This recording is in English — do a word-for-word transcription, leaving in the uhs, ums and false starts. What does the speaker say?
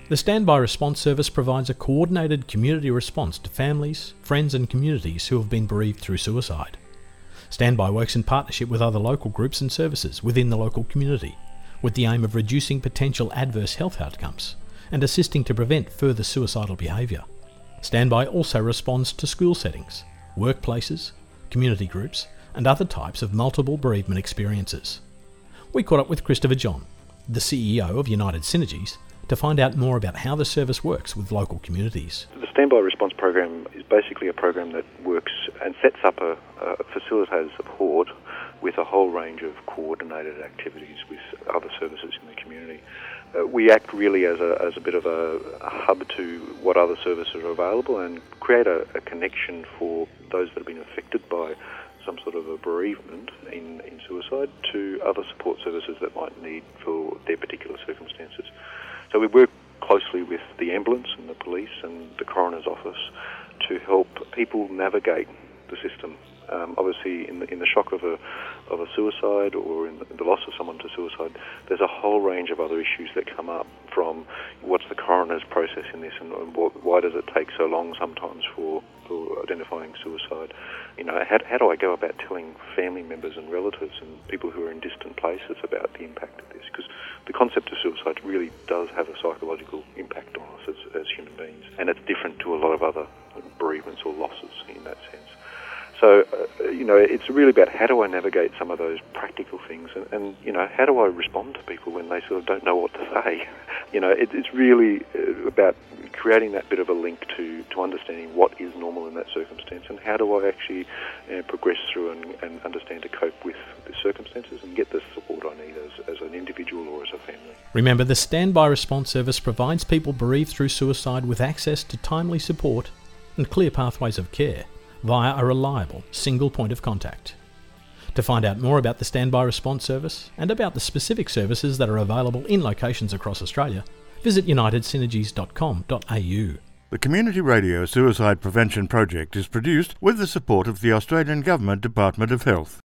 The Standby Response Service provides a coordinated community response to families, friends and communities who have been bereaved through suicide. Standby works in partnership with other local groups and services within the local community, with the aim of reducing potential adverse health outcomes and assisting to prevent further suicidal behaviour. Standby also responds to school settings, workplaces, community groups and other types of multiple bereavement experiences. We caught up with Christopher John, the C E O of United Synergies, to find out more about how the service works with local communities. The Standby Response Program is basically a program that works and sets up a, a facilitated support with a whole range of coordinated activities with other services in the community. Uh, we act really as a, as a bit of a, a hub to what other services are available and create a, a connection for those that have been affected by some sort of a bereavement in, in suicide to other support services that might need for their particular circumstances. So we work closely with the ambulance and the police and the coroner's office to help people navigate the system. Um, obviously, in the, in the shock of a of a suicide or in the, the loss of someone to suicide, there's a whole range of other issues that come up, from what's the coroner's process in this, and, and what, why does it take so long sometimes for, for identifying suicide? You know, how, how do I go about telling family members and relatives and people who are in distant places about the impact of this? Because the concept of suicide really does have a psychological impact on us as, as human beings, and it's different to a lot of other bereavements or losses in that sense. So, uh, you know, it's really about how do I navigate some of those practical things, and, and, you know, how do I respond to people when they sort of don't know what to say? You know, it, it's really about creating that bit of a link to, to understanding what is normal in that circumstance, and how do I actually uh, progress through and, and understand to cope with the circumstances and get the support I need as, as an individual or as a family. Remember, the Standby Response Service provides people bereaved through suicide with access to timely support and clear pathways of care via a reliable single point of contact. To find out more about the Standby Response Service and about the specific services that are available in locations across Australia, visit united synergies dot com dot a u. The Community Radio Suicide Prevention Project is produced with the support of the Australian Government Department of Health.